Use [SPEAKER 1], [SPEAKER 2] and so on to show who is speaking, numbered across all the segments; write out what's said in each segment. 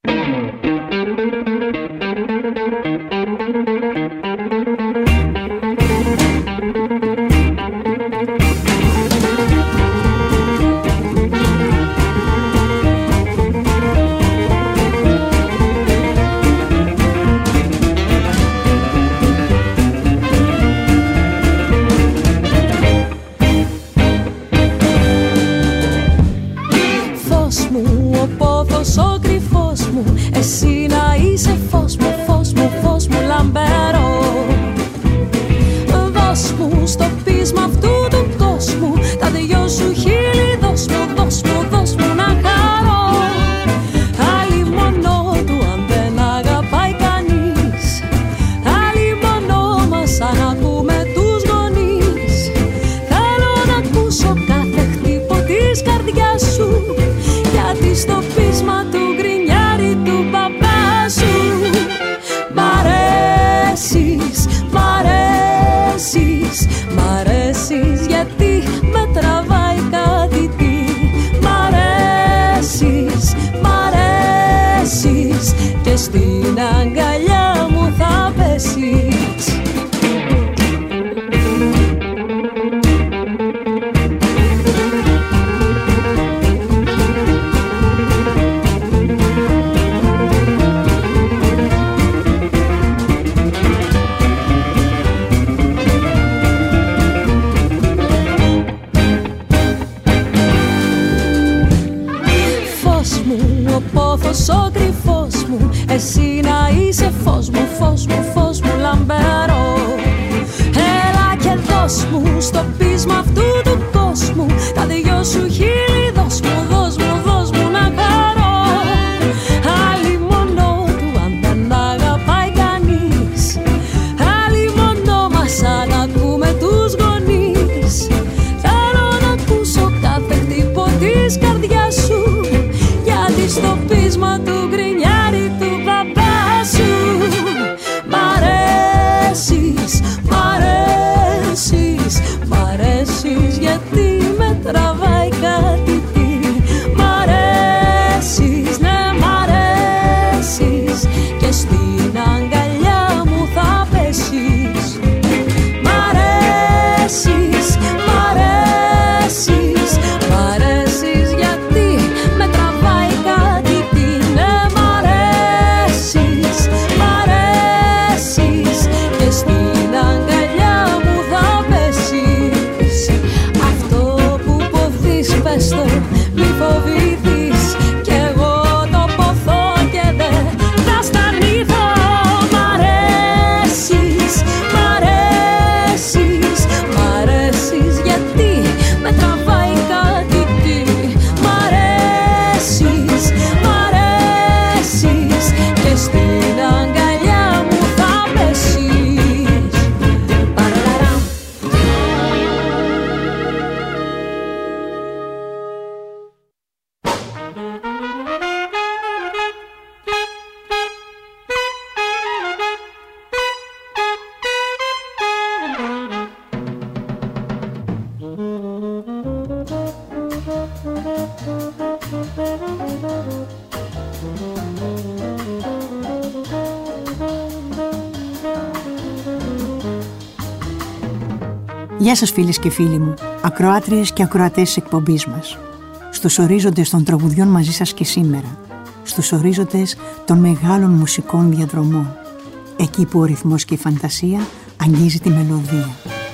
[SPEAKER 1] Γεια σας φίλες και φίλοι μου, ακροάτριες και ακροατές της εκπομπής μας. Στους ορίζοντες των τραγουδιών μαζί σας και σήμερα. Στους ορίζοντες των μεγάλων μουσικών διαδρομών. Εκεί που ο ρυθμός και η φαντασία αγγίζει τη μελωδία.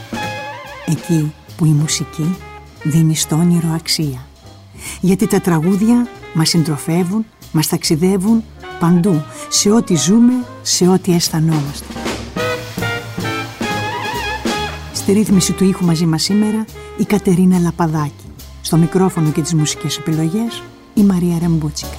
[SPEAKER 1] Εκεί που η μουσική δίνει στο όνειρο αξία. Γιατί τα τραγούδια μας συντροφεύουν, μας ταξιδεύουν παντού, σε ό,τι ζούμε, σε ό,τι αισθανόμαστε. Στη ρύθμιση του ήχου μαζί μας σήμερα η Κατερίνα Λαπαδάκη. Στο μικρόφωνο και τις μουσικές επιλογές η Μαρία Ρεμπούτσικα.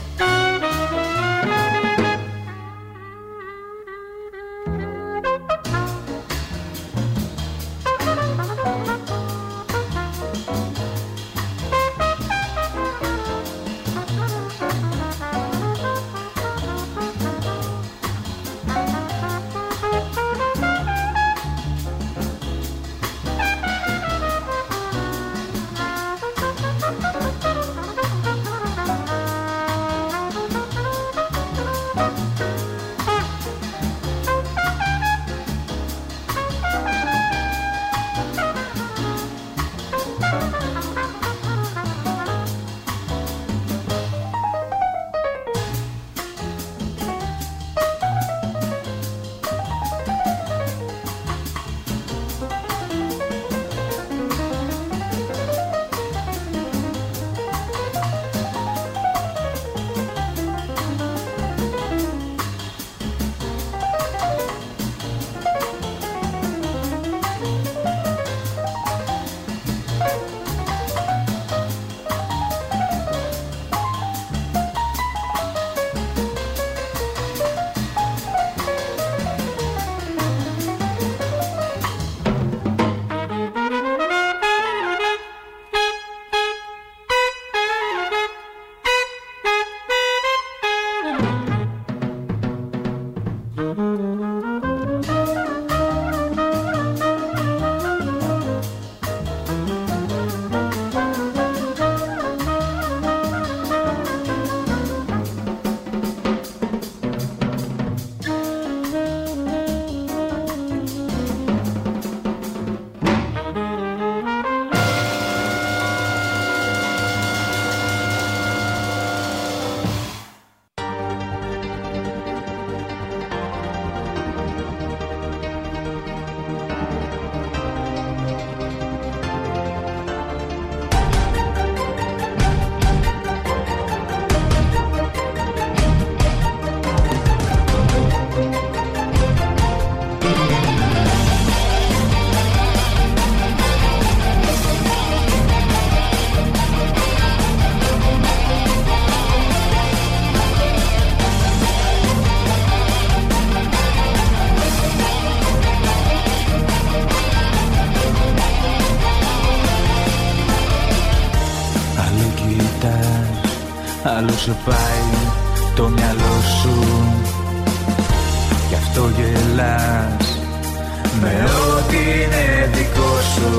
[SPEAKER 2] σε πάει το μυαλό σου, γι' αυτό γελάς με ό,τι είναι δικό σου.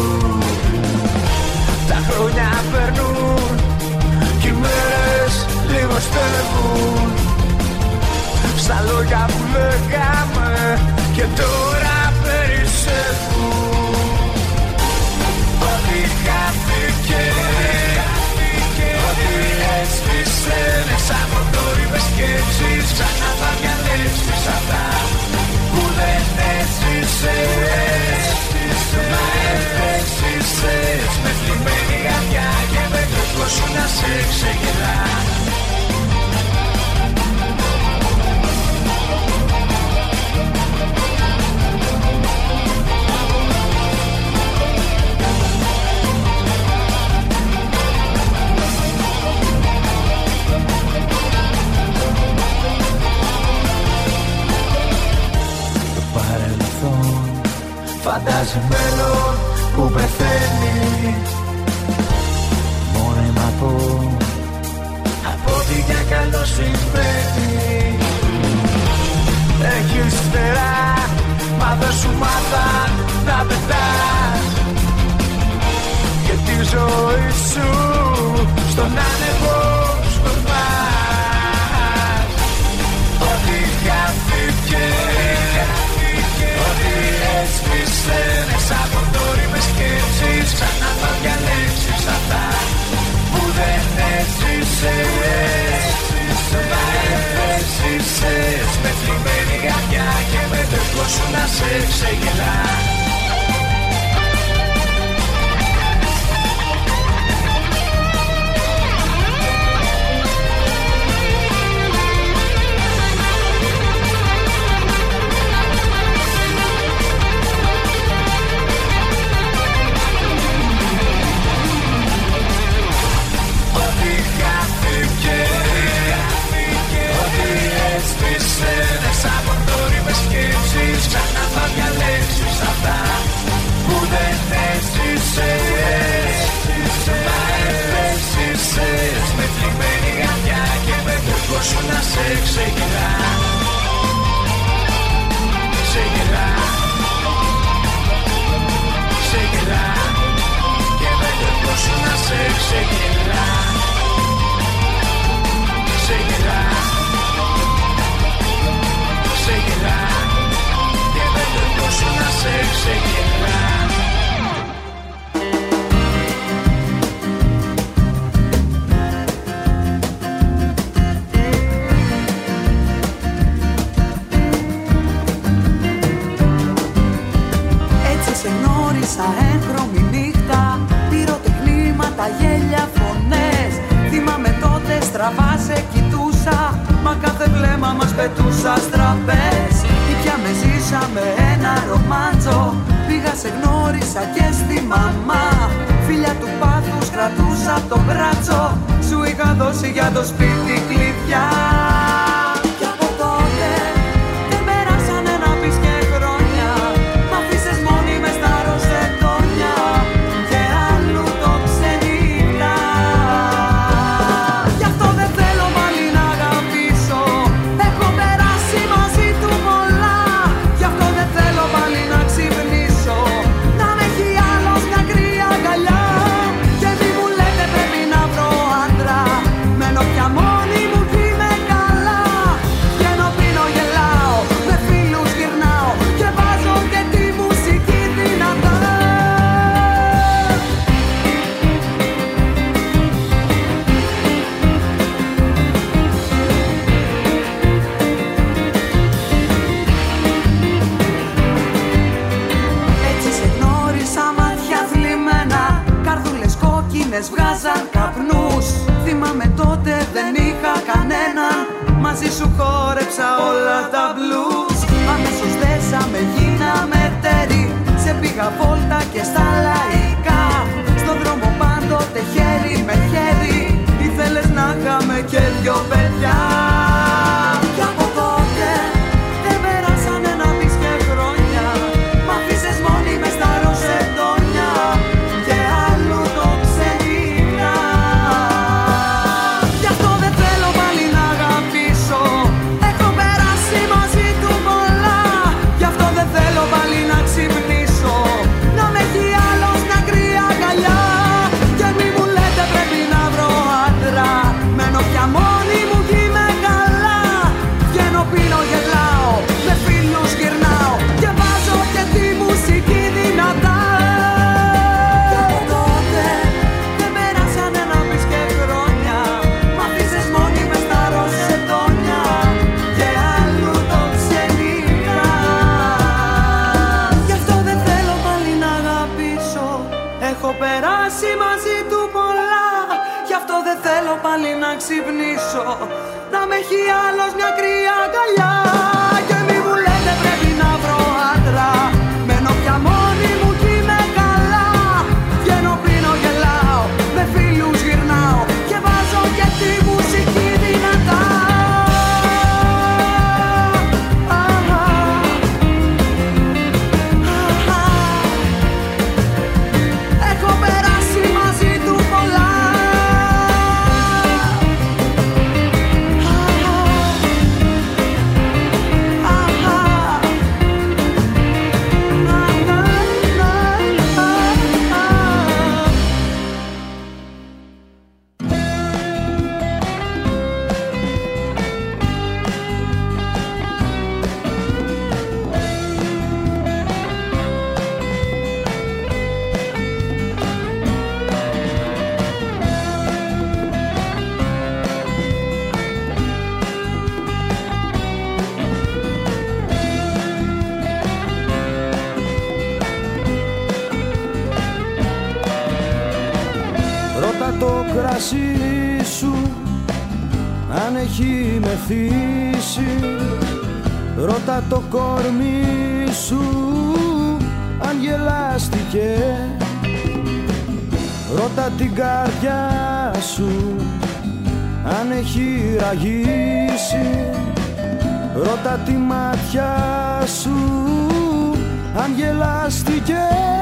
[SPEAKER 2] Τα χρόνια περνούν κι οι μέρες λιγοστεύουν στα λόγια που λέγαμε και τώρα περισσεύουν. Ό,τι χάθηκε, ό,τι έσβησε μέσα από θόρυβες σκέψεις, ξανά θα διαλέξεις αυτά που δεν έζησες. Μα έφεσες με θλιμμένη καρδιά και με τρόπο σου να σε ξεγελά. Φαντάζει μέλλον που πεθαίνει μόνιμα από ό,τι για καλό συμβαίνει. Έχεις φτερά, μα δεν σου μάθαν να πετάς και τη ζωή σου στον άνεμο σκορπάς. Ό,τι χάθηκε, ό,τι έσβησε μέσα από θόρυβες σκέψεις, ξανά θα διαλέξεις αυτά που δεν έζησες. Μα έφεσες με θλιμμένη καρδιά και με τρόπο σου να σε ξεγελά. Μέσα από θόρυβες σκέψεις, ξανά θα διαλέξεις αυτά που δεν έζησες. Μα έφεσες με θλιμμένη καρδιά και με τρόπο σου να σε ξεγελά. Ξεγελά, ξεγελά και με τρόπο σου να σε ξεγελά. Ξεγελά, ξεγελά και με τρόπο σου να σε ξεγελά.
[SPEAKER 3] Έτσι σε γνώρισα έγχρωμη νύχτα, πυροτεχνήματα, γέλια, φωνές. Θυμάμαι τότε στραβά σε κοιτούσα, μα κάθε βλέμμα μας πετούσα στραπές. Ήπιαμε, ζήσαμε ένα ρομάντσο, πήγα σε γνώρισα και στη μαμά. Φίλια του πάθους κρατούσα το μπράτσο, σου είχα δώσει για το σπίτι κλειδιά. Κι από τότε δεν περάσανε να πεις και χρόνια, μ' αφήσες μόνη μες στα ροζετόνια και αλλού το ξενύχτα. Γι' αυτό δεν θέλω πάλι να αγαπήσω, έχω περάσει μαζί του πολλά. Γι' αυτό δεν θέλω πάλι να ξυπνήσω, να με έχει άλλος μια κρύα αγκαλιά. Και μη μου λέτε πρέπει να βρω άντρα, μένω πια μόνη μου κι είμαι καλά. Βγαίνω, πίνω, γελάω, με φίλους γυρνάω και βάζω και τη μουσική δυνατά. Έτσι σε γνώρισα μάτια θλιμμένα, καρδούλες κόκκινες βγάζαν καπνούς. Θυμάμαι τότε δεν είχα κανέναν, μαζί σου χόρεψα όλα τα blues. Αμέσως δέσαμε, γίναμε τέρι, σε πήγα βόλτα και στα λαϊκά. Στον δρόμο πάντοτε χέρι με χέρι, ήθελες να είχαμε και δυο παιδιά. Κι από τότε δεν περάσανε να πεις και χρόνια, μ' αφήσες μόνη μες στα ροζετόνια και αλλού το ξενύχτα. Γι' αυτό δεν θέλω
[SPEAKER 4] μάτιασή σου αν έχει μεθύσει. Ρώτα το κορμί σου αν γελάστηκε. Ρώτα την καρδιά σου αν έχει ραγίσει. Ρώτα τη μάτια σου αν γελάστηκε.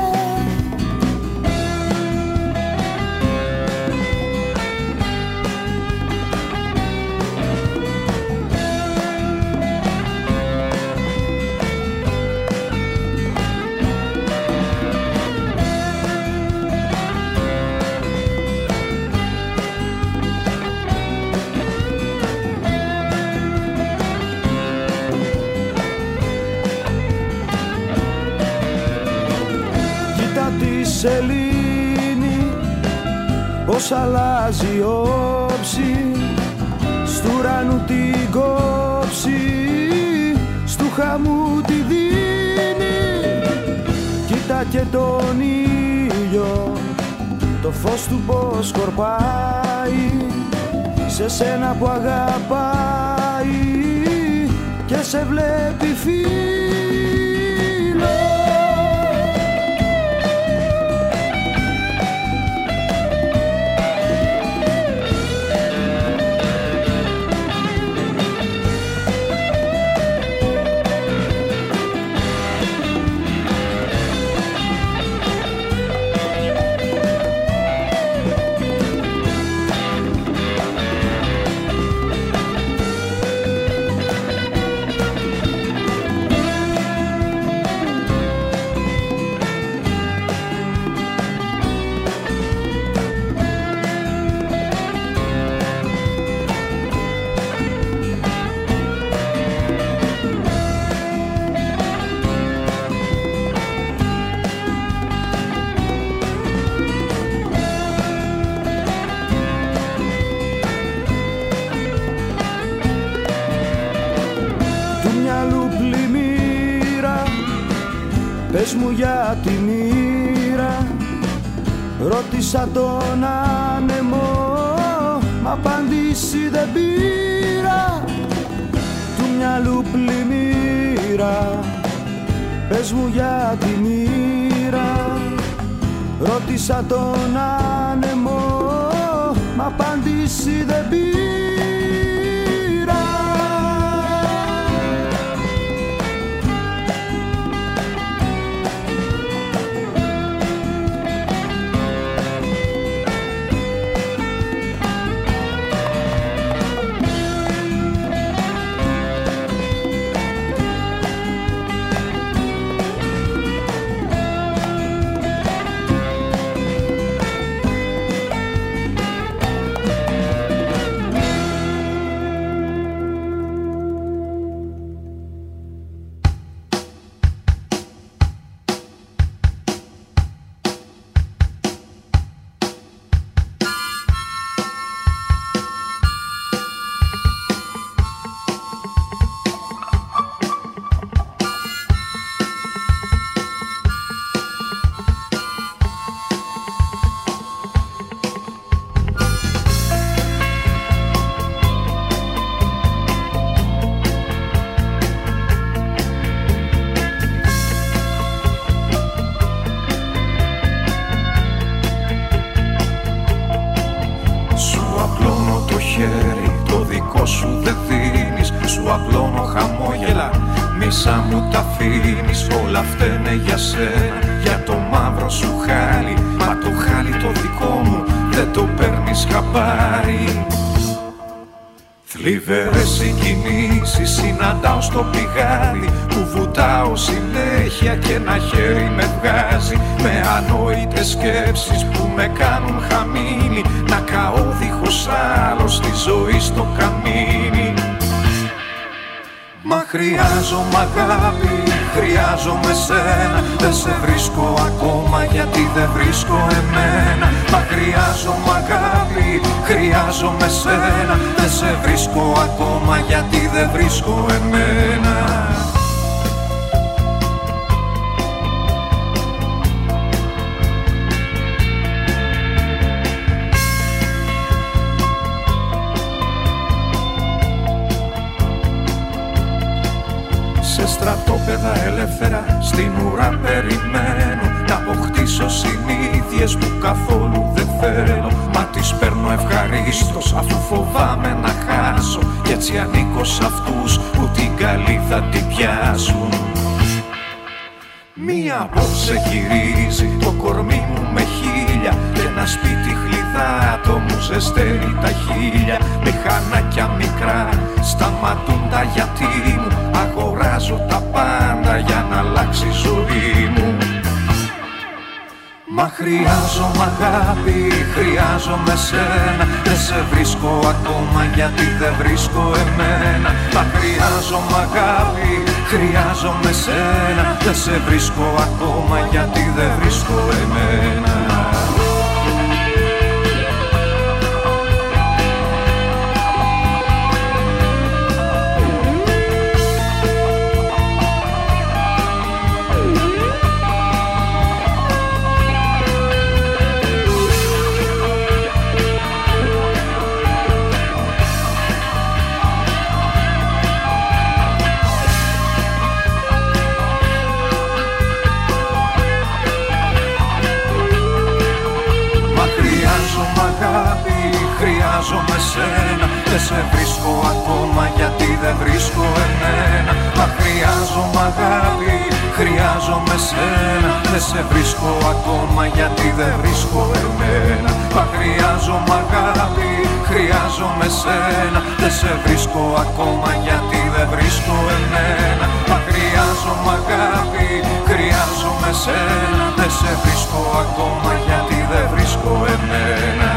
[SPEAKER 4] Σελήνη πως αλλάζει η όψη, στου ουρανού την κόψη, στου χαμού τη δίνει. Κοίτα και τον ήλιο, το φως του πως σκορπάει σε σένα που αγαπάει και σε βλέπει φίλο. Πες μου για τη μοίρα, ρώτησα τον άνεμο, μα απάντηση δεν πήρα. Του μυαλού πλημμύρα, πες μου για τη μοίρα, ρώτησα τον άνεμο, μα απάντηση δεν πήρα.
[SPEAKER 2] Μέσα μου τα αφήνεις, όλα φταίνε για σένα, για το μαύρο σου χάλι. Μα το χάλι το δικό μου δεν το παίρνεις χαμπάρι. Θλιβερές συγκινήσεις συναντάω στο πηγάδι, που βουτάω συνέχεια και ένα χέρι με βγάζει, με ανόητες σκέψεις που με κάνουν χαμήλι, να καώ δίχως άλλο στη ζωή στο καμίνι. Μα χρειάζομαι αγάπη, χρειάζομαι σένα. Δεν σε βρίσκω ακόμα γιατί δεν βρίσκω εμένα. Μα χρειάζομαι αγάπη, χρειάζομαι σένα. Δεν σε βρίσκω ακόμα γιατί δεν βρίσκω εμένα. στρατόπεδα ελεύθερα στην ουρά περιμένω να αποκτήσω συνήθειες που καθόλου δεν θέλω. Μα τις παίρνω ευχαρίστως αφού φοβάμαι να χάσω. Κι έτσι ανήκω σ' αυτούς που την καλή θα την πιάσουν. Μία απόψε γυρίζει το κορμί μου με χίλια και ένα σπίτι χλιδάτο μου ζεσταίνει τα χείλια. Μηχανάκια μικρά σταματούν τα γιατί μου. Αγοράζω τα πάντα για να αλλάξει η ζωή μου. Μα χρειάζομαι αγάπη, χρειάζομαι σένα. Δεν σε βρίσκω ακόμα γιατί δεν βρίσκω εμένα. Μα χρειάζομαι αγάπη, χρειάζομαι σένα. Δεν σε βρίσκω ακόμα γιατί δεν βρίσκω εμένα. Χρειάζομαι σένα, δεν σε βρίσκω ακόμα γιατί δεν βρίσκω εμένα. Μα χρειάζομαι αγάπη, χρειάζομαι σένα. Δεν σε βρίσκω ακόμα γιατί δεν βρίσκω εμένα. Μα χρειάζομαι αγάπη, χρειάζομαι σένα. Δεν σε βρίσκω ακόμα γιατί δεν βρίσκω εμένα. Μα χρειάζομαι αγάπη, χρειάζομαι σένα. Δεν σε βρίσκω ακόμα γιατί δεν βρίσκω εμένα.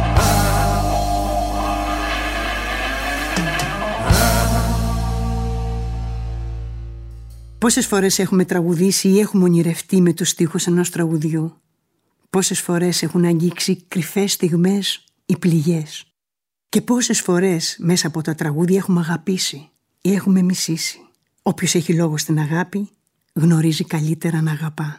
[SPEAKER 1] Πόσες φορές έχουμε τραγουδήσει ή έχουμε ονειρευτεί με τους στίχους ενός τραγουδιού. Πόσες φορές έχουν αγγίξει κρυφές στιγμές ή πληγές. Και πόσες φορές μέσα από τα τραγούδια έχουμε αγαπήσει ή έχουμε μισήσει. Όποιος έχει λόγο στην αγάπη γνωρίζει καλύτερα να αγαπά.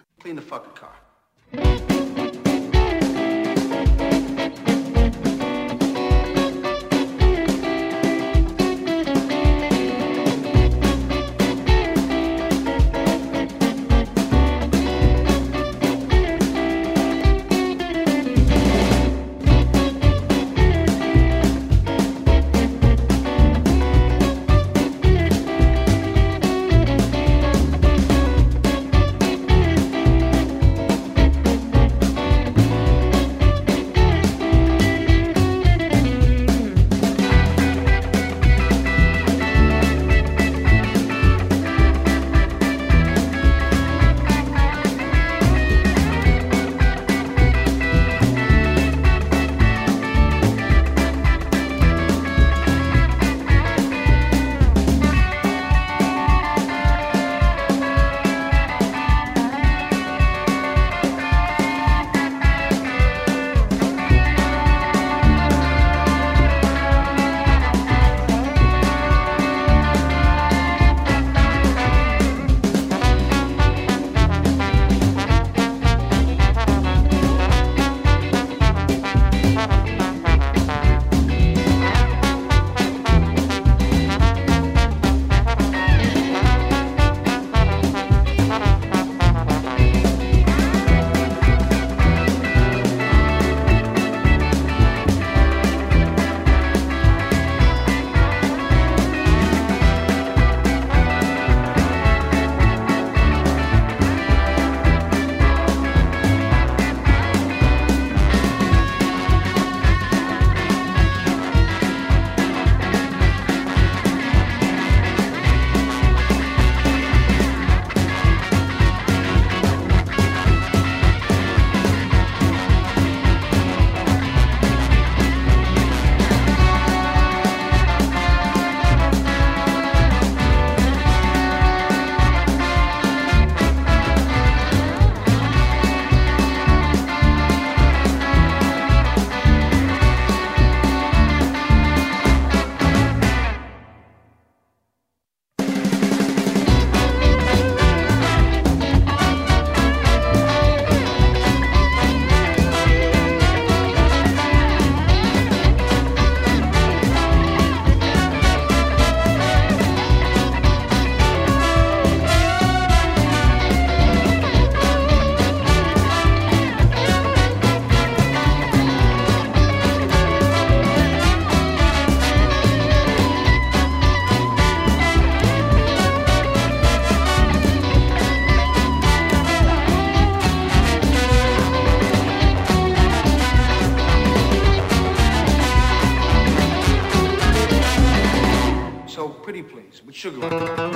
[SPEAKER 5] please. With sugar.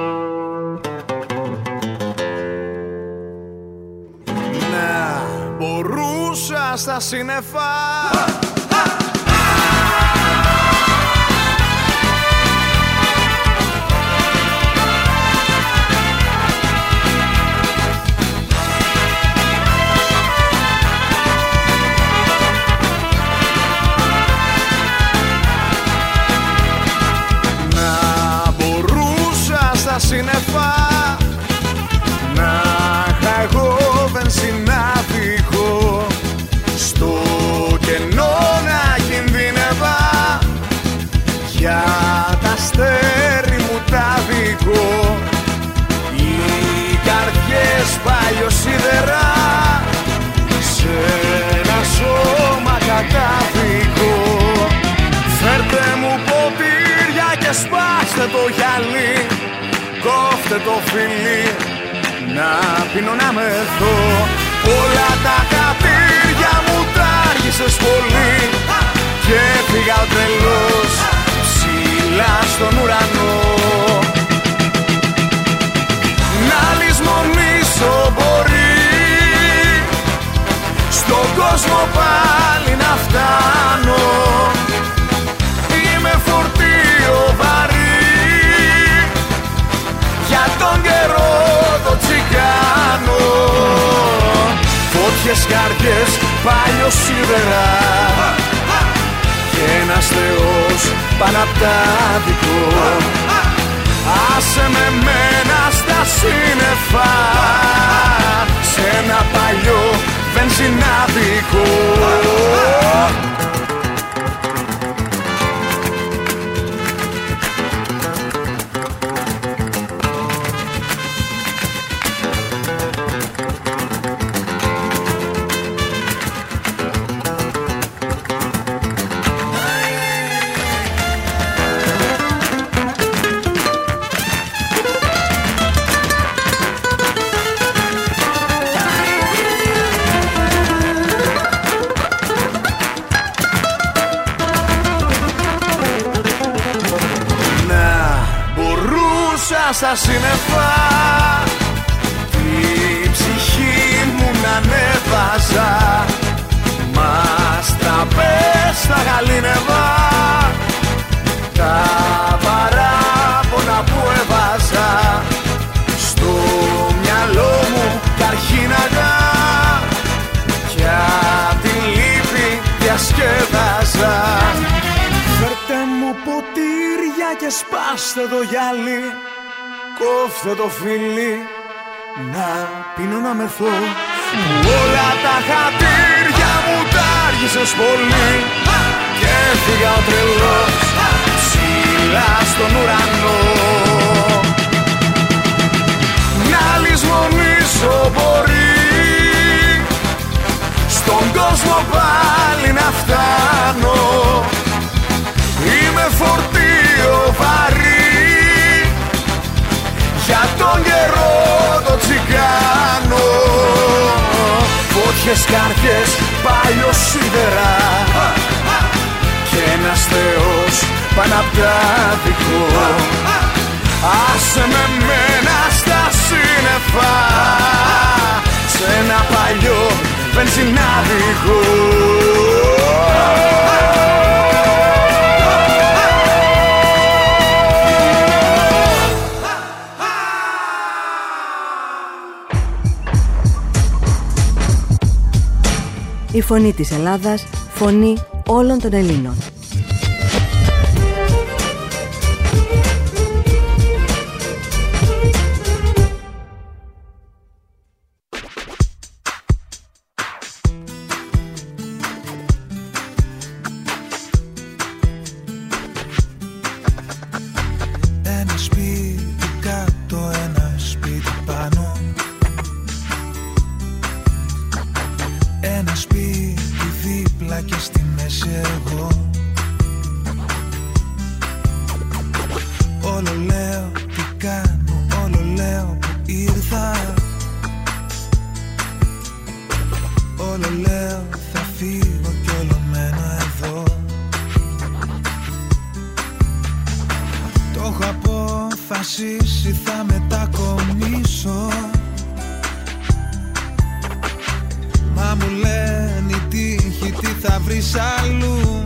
[SPEAKER 6] Να μπορούσα στα σύννεφα στα σύννεφα να είχα εγώ βενζινάδικο στο κενό να κινδύνευα για τα αστέρι μου τα δικό οι καρδιές παλιοσίδερα σε ένα σώμα κατάδικο φέρτε μου ποτήρια και σπάστε το γυαλί κόφτε το φιλί, να πίνω να μεθώ. Όλα τα χατήρια μου τα άργησες πολύ και έφυγα ο τρελός ψηλά στον ουρανό. Να λησμονήσω μπορεί στον κόσμο πάλι να φτάνω. Είμαι φορτίο βαρύ για τον καιρό το τσιγκάνο. Φώτιες, καρδιές, παλιοσίδερα και ένας θεός πάνω απ' τα δικό. Άσε με μένα στα σύννεφα σε ένα παλιό βενζινάδικο. Στα σύννεφα τη ψυχή μου να ανέβαζα μας τραπές στα γαλήνευα τα παράπονα που έβαζα στο μυαλό μου καρχίναγα κι απ' τη λύπη διασκέδαζα. Φέρτε μου ποτήρια και σπάστε το γυαλί κόφτε το φιλί, να πίνω να μεθώ. Όλα τα χατήρια μου τα άργησες πολύ και έφυγα ο τρελός ψηλά στον ουρανό. Να λησμονήσω μπορεί στον κόσμο πάλι να φτάνω. Είμαι φορτίο βαρύ για τον καιρό το τσιγκάνο. Φώτιες, καρδιές, παλιοσίδερα και ένας θεός πάνω απ' τα δικό. Άσε με μένα στα σύννεφα σε ένα παλιό βενζινάδικο.
[SPEAKER 7] Η φωνή της Ελλάδας, φωνή όλων των Ελλήνων.
[SPEAKER 8] Ένα σπίτι κάτω, ένα σπίτι πάνω. Ένα σπίτι δίπλα και στη μέση εγώ. Όλο λέω τι κάνω, όλο λέω που ήρθα. Όλο λέω θα φύγω κι όλο μένω εδώ. Το έχω από αποφασίσει θα μετακομίσω. Μα μου λένε οι τύχοι τι θα βρεις αλλού.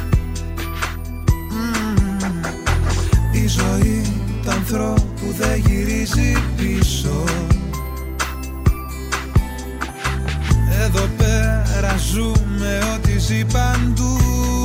[SPEAKER 8] Η ζωή του ανθρώπου δεν γυρίζει πίσω. Εδώ πέρα ζούμε ό,τι ζει παντού.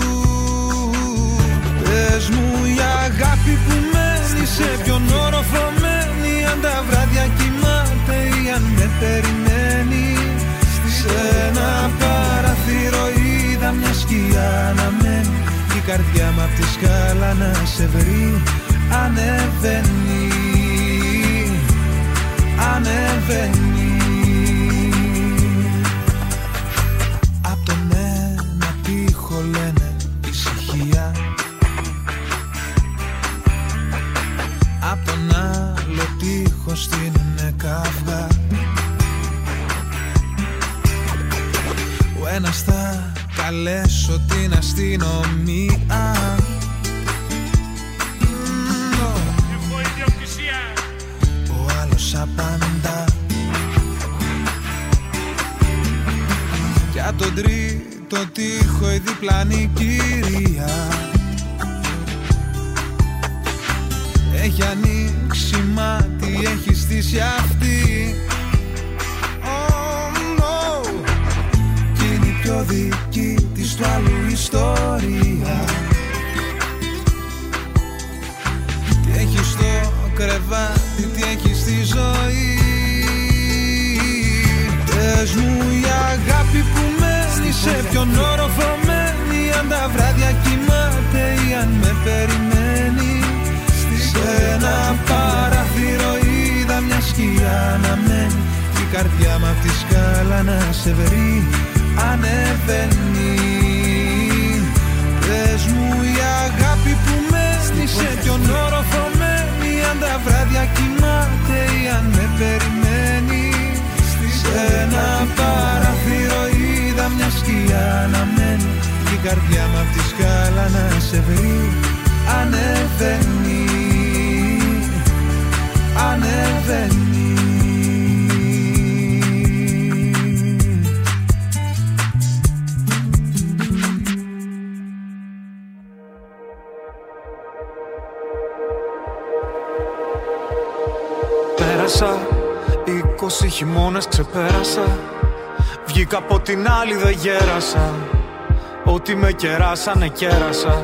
[SPEAKER 8] Πες μου η αγάπη που μένει σε ποιον όροφο μένει, αν τα βράδια κοιμάται ή αν με περιμένει. Σε ένα παραθύρο είδα μια σκιά να μένει, η καρδιά μου απ' τη σκάλα να σε βρει. Ανεβαίνει, ανεβαίνει. Απ' τον ένα τοίχο λένε ησυχία, απ' τον άλλο τοίχο στείλουνε καυγά. Ο ένας θα καλέσω την αστυνομία, ο άλλος απαντά. Για τον τρίτο τοίχο η διπλανή κυρία έχει ανοίξει μάτι, έχει στήσει αυτή. Oh no. Κι είναι η πιο δική της του άλλου ιστορία. Τι έχει στο κρεβάτι, τι έχει στη ζωή. Πες μου η αγάπη που μένει σε ποιον όροφο μένει, αν τα βράδια κοιμάται ή αν με περιμένει. Σε ένα παραθύρο είδα μια σκιά να μένει, η καρδιά μου απ' τη σκάλα να σε βρει. Ανεβαίνει. Πες μου η αγάπη που μένει σε ποιον όροφο μένει, αν τα βράδια κοιμάται ή αν με περιμένει. Σε ένα παραθύρο είδα μια σκιά να μένει, η καρδιά μου απ' τη σκάλα να σε βρει. Ανεβαίνει, ανεβαίνει.
[SPEAKER 5] Πέρασα 20 χειμώνες, ξεπέρασα. Βγήκα από την άλλη, δεν γέρασα. Ό,τι με κεράσανε, κέρασα.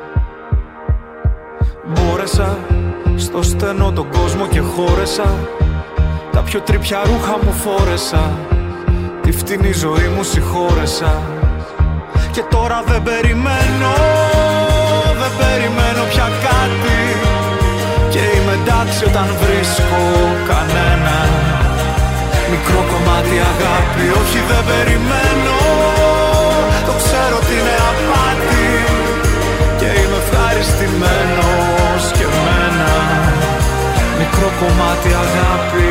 [SPEAKER 5] Μπόρεσα στο στενό τον κόσμο και χώρεσα. Τα πιο τρίπια ρούχα μου φόρεσα. Τη φτηνή ζωή μου συγχώρεσα. Και τώρα δεν περιμένω, δεν περιμένω πια κάτι. Και είμαι εντάξει όταν βρίσκω κανένα μικρό κομμάτι αγάπη. Όχι, δεν περιμένω, το ξέρω ότι είναι απάτη. Και είμαι ευχαριστημένος και με ένα μικρό κομμάτι αγάπη.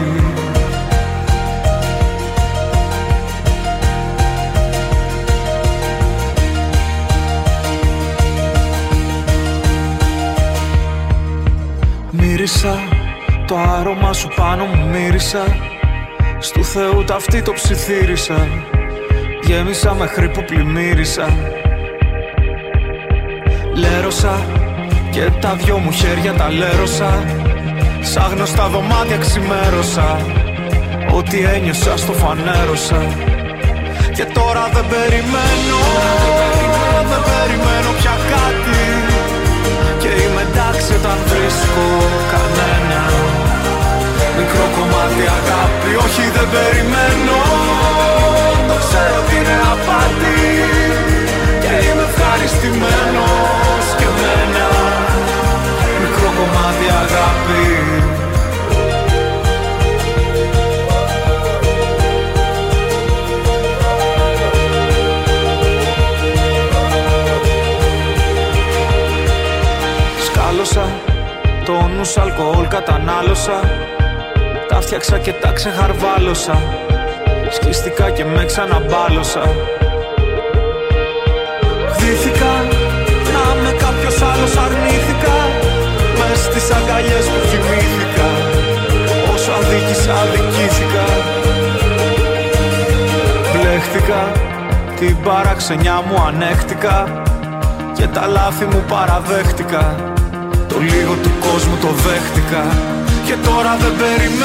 [SPEAKER 5] Μύρισα το άρωμα σου πάνω μου, μύρισα. Στου Θεού ταυτί το ψιθύρισα. Γέμισα μέχρι που πλημμύρισα. Λέρωσα και τα δυο μου χέρια τα λέρωσα. Σαν γνωστά δωμάτια ξημέρωσα. Ό,τι ένιωσα στο φανέρωσα. Και τώρα δεν περιμένω, δεν περιμένω πια κάτι. Και είμαι εντάξει όταν βρίσκω κανένα μικρό κομμάτι αγάπη. Όχι, δεν περιμένω, το ξέρω ότι είναι απάτη. Και είμαι ευχαριστημένος και με ένα μικρό κομμάτι αγάπη. Σκάλωσα, τόνους, αλκοόλ κατανάλωσα. Τα φτιάξα και τα ξεχαρβάλωσα. Σκίστηκα και με ξαναμπάλωσα. Χδίθηκα να είμαι κάποιος άλλος, αρνήθηκα. Μες στις αγκαλιές που νίκησα, αδικήθηκα. Μπλέχτηκα, την παραξενιά μου ανέχτηκα και τα λάθη μου παραδέχτηκα. Το λίγο του κόσμου το δέχτηκα. Και τώρα δεν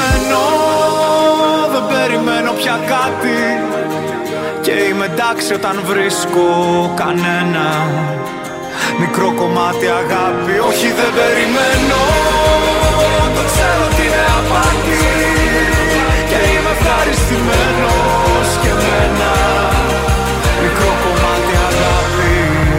[SPEAKER 5] περιμένω πια κάτι. Και είμαι εντάξει όταν βρίσκω κανένα μικρό κομμάτι αγάπη. Όχι, δεν περιμένω, το ξέρω ότι είναι απάτη. Και είμαι ευχαριστημένος και με ένα μικρό κομμάτι αγάπη.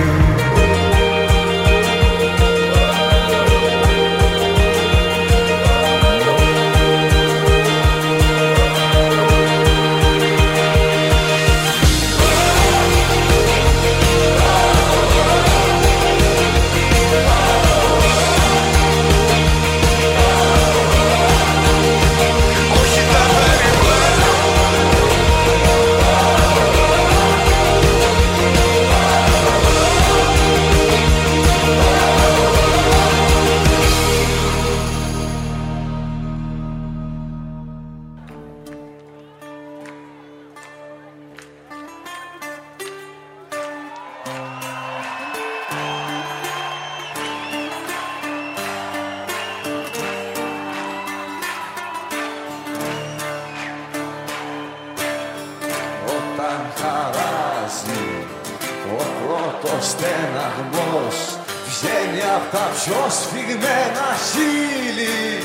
[SPEAKER 6] Πιο σφιγμένα χείλη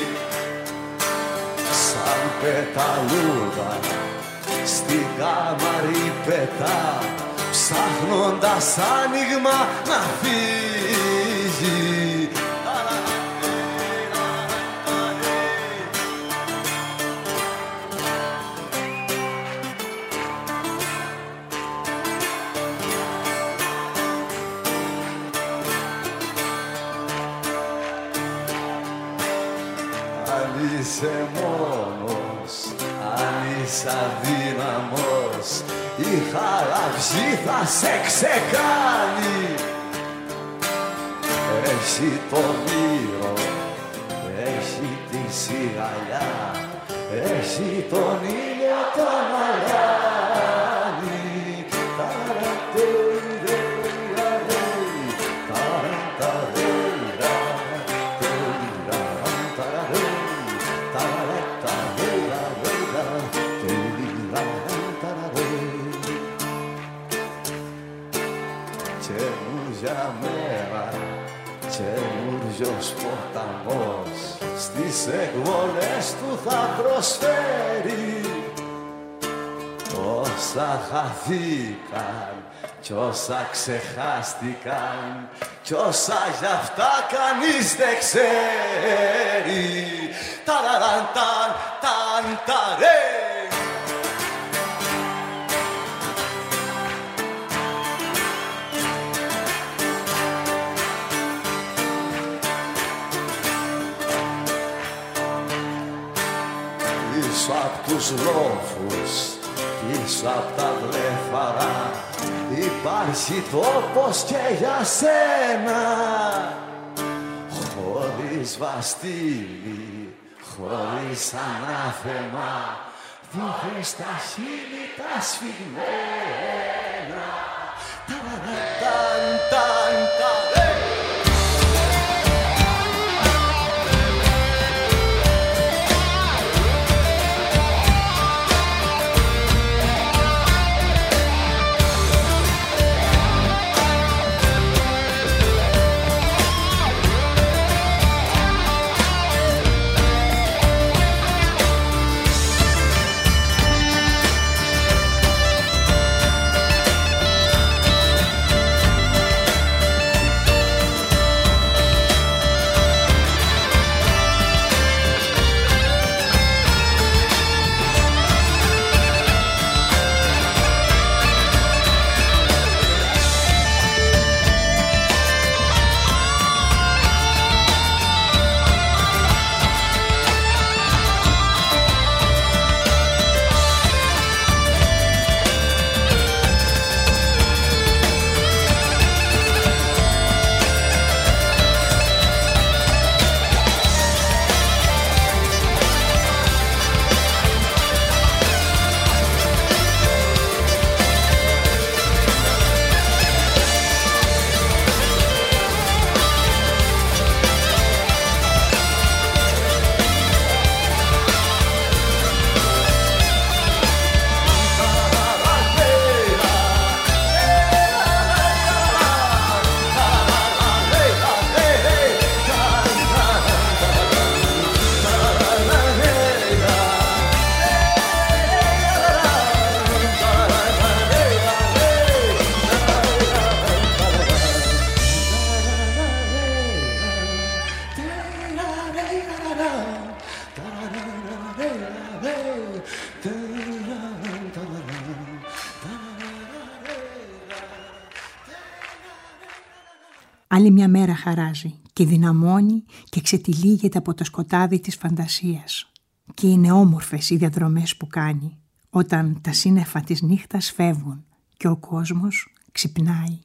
[SPEAKER 6] σαν πεταλούδα στην κάμαρη πετά, ψάχνοντας άνοιγμα να φύγει. Είσαι μόνος, αν είσαι αδύναμος, η χαραυγή θα σε ξεκάνει. Έχει τον ήρω, έχει τη σιγαλιά, έχει τον ήλιο τον αλάνι. Καινούριος ποταμός στις εκβολές του θα προσφέρει. Όσα χαθήκαν κι όσα ξεχάστηκαν κι όσα γι' αυτά κανείς δεν ξέρει. Ταραραν ταν ταν ταρέ. Πίσω απ' τους ρόφους, πίσω απ' τα βλέφαρα υπάρχει τόπος και για σένα. Χωρίς βαστίλι, χωρίς ανάθεμα, δείχνεις τα χείλη τα σφιγμένα.
[SPEAKER 1] Άλλη μια μέρα χαράζει και δυναμώνει και ξετυλίγεται από το σκοτάδι της φαντασίας. Και είναι όμορφες οι διαδρομές που κάνει όταν τα σύννεφα της νύχτας φεύγουν και ο κόσμος ξυπνάει.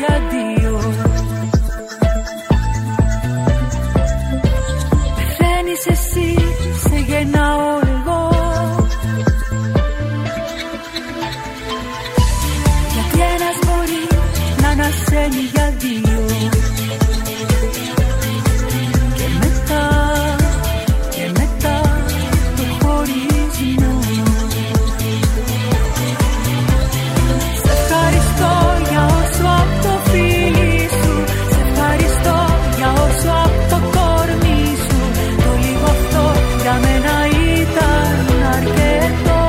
[SPEAKER 9] αντίο. Πεθαίνεις εσύ, σε γεννάω εγώ. Γιατί ένας μπορεί να ανασένει για δύο. Και μετά το χωρισμό. Σε ευχαριστώ για όσο απ' το φίλι σου. Σε ευχαριστώ για όσο απ' το κορμί σου. Το λίγο αυτό για μένα ήταν αρκετό.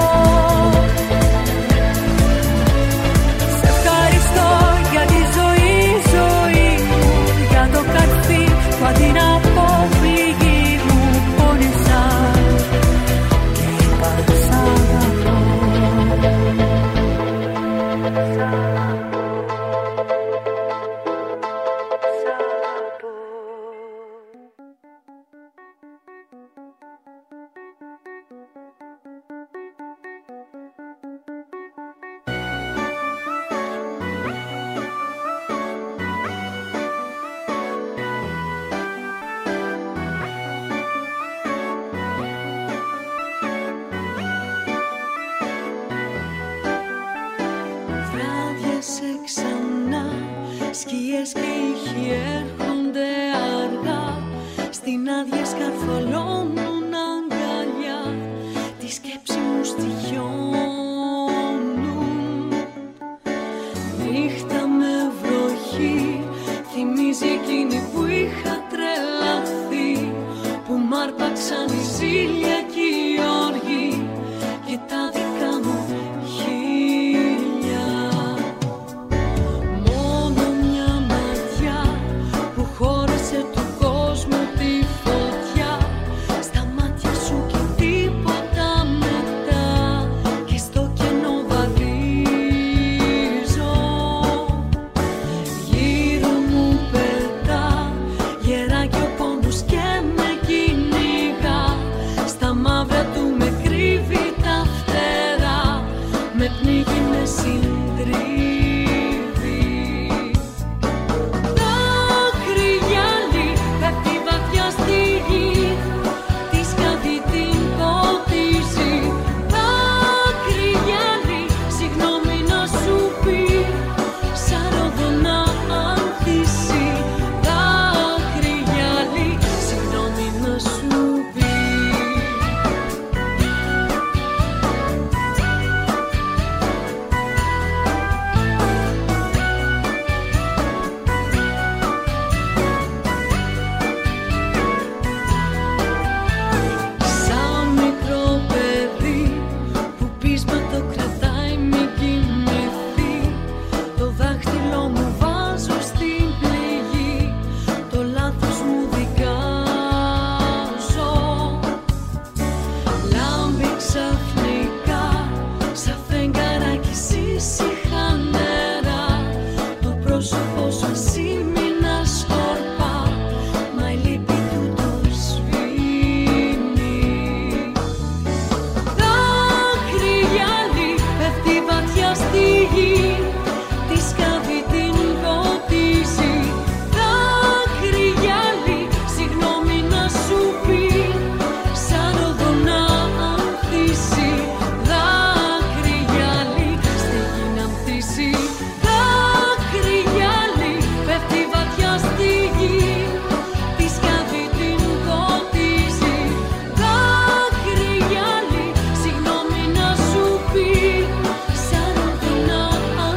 [SPEAKER 9] Σε ευχαριστώ για τη ζωή μου. Για το καρφί που αντί να πω πληγή μου πόνεσα. Και είπα σ' αγαπώ.
[SPEAKER 10] Βράδιασε ξανά, σκιές και ήχοι έρχονται αργά. Στην άδεια σκαρφαλώνουν αγκαλιά, τη σκέψη μου στοιχιώνουν. Νύχτα με βροχή, θυμίζει εκείνη που είχα τρελαθεί. Που μ' άρπαξαν οι ζήλια και οι όργοι και τα δικά μου χείλια. Μόνο μια ματιά που χώρεσε του κόσμου τη φωτιά. Στα μάτια σου και τίποτα μετά. Και στο κενό βαδίζω. Γύρω μου πετά γερά και ο πόνος και με κυνηγά. Στα μαύρα του με κρύβει τα φτερά. Με πνίγει, με συντρίβει. Δάκρυ γυάλι πέφτει βαθιά στη γη. Τη σκάβει την ποτίζει. Δάκρυ γυάλι συγγνώμη να σου πει. Σαν ρόδο να ανθίσει. Δάκρυ γυάλι συγγνώμη να σου πει. Σαν μικρό παιδί που πείσμα το κρατάει μη κοιμηθεί. Το δάχτυλό μου βάζω στην πληγή. Το λάθος μου δικάζω. Λάμπει ξαφνικά σαν φεγγαράκι ήσυχα νερά. Το πρόσωπό σου ασήμινα σκορπά. Μα η λύπη του το σβήνει. Δάκρυ γυάλι πέφτει βαθιά στη γη. Τη σκάβει την ποτίζει. Δάκρυ γυάλι συγγνώμη να σου πει. Σαν ρόδο να ανθίσει. Δάκρυ γυάλι στεγεί να ανθίσει. Δάκρυ γυάλι πέφτει βαθιά στη γη. Τη σκάβει την ποτίζει. Δάκρυ γυάλι συγγνώμη να σου πει. Σαν ρόδο να ανθίσει.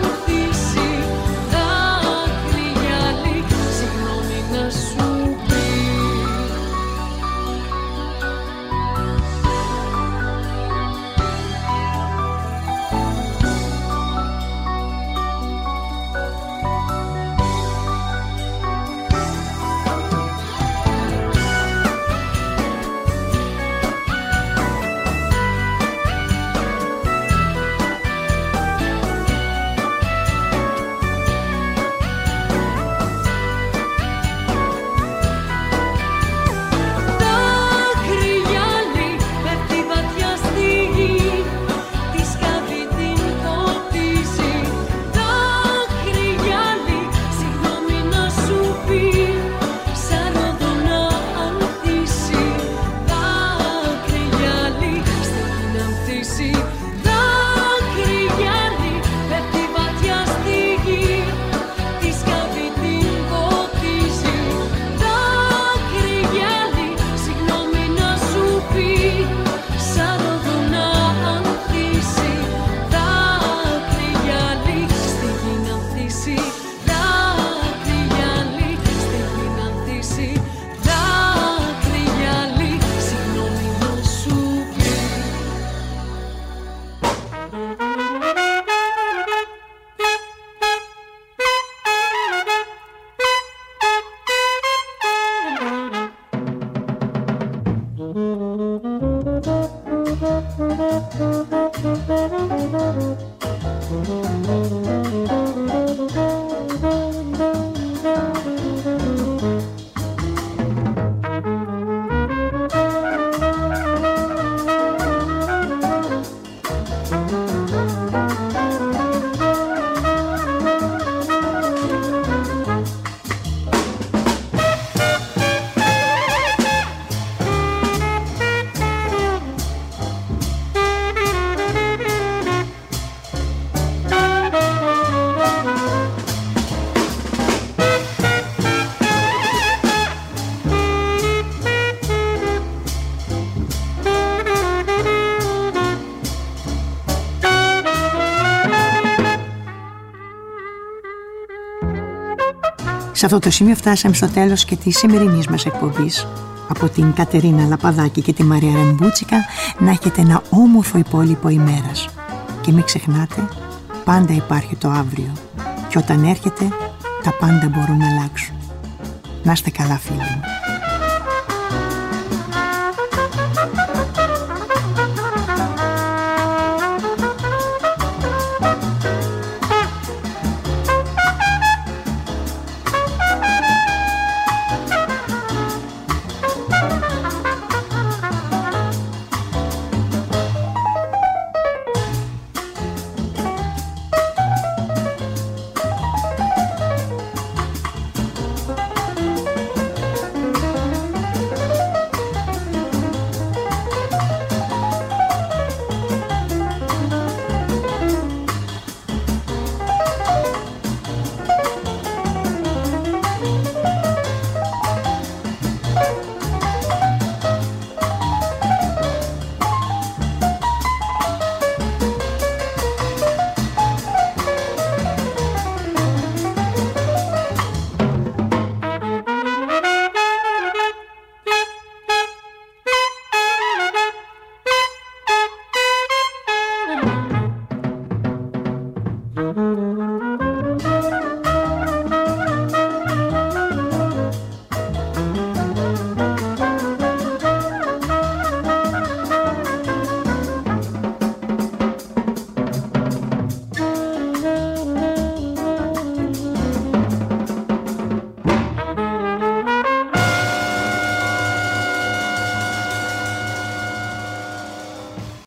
[SPEAKER 1] Σε αυτό το σημείο φτάσαμε στο τέλος και της σημερινής μας εκπομπής. Από την Κατερίνα Λαπαδάκη και τη Μαρία Ρεμπούτσικα να έχετε ένα όμορφο υπόλοιπο ημέρας. Και μην ξεχνάτε, πάντα υπάρχει το αύριο. Και όταν έρχεται, τα πάντα μπορούν να αλλάξουν. Να είστε καλά, φίλοι μου.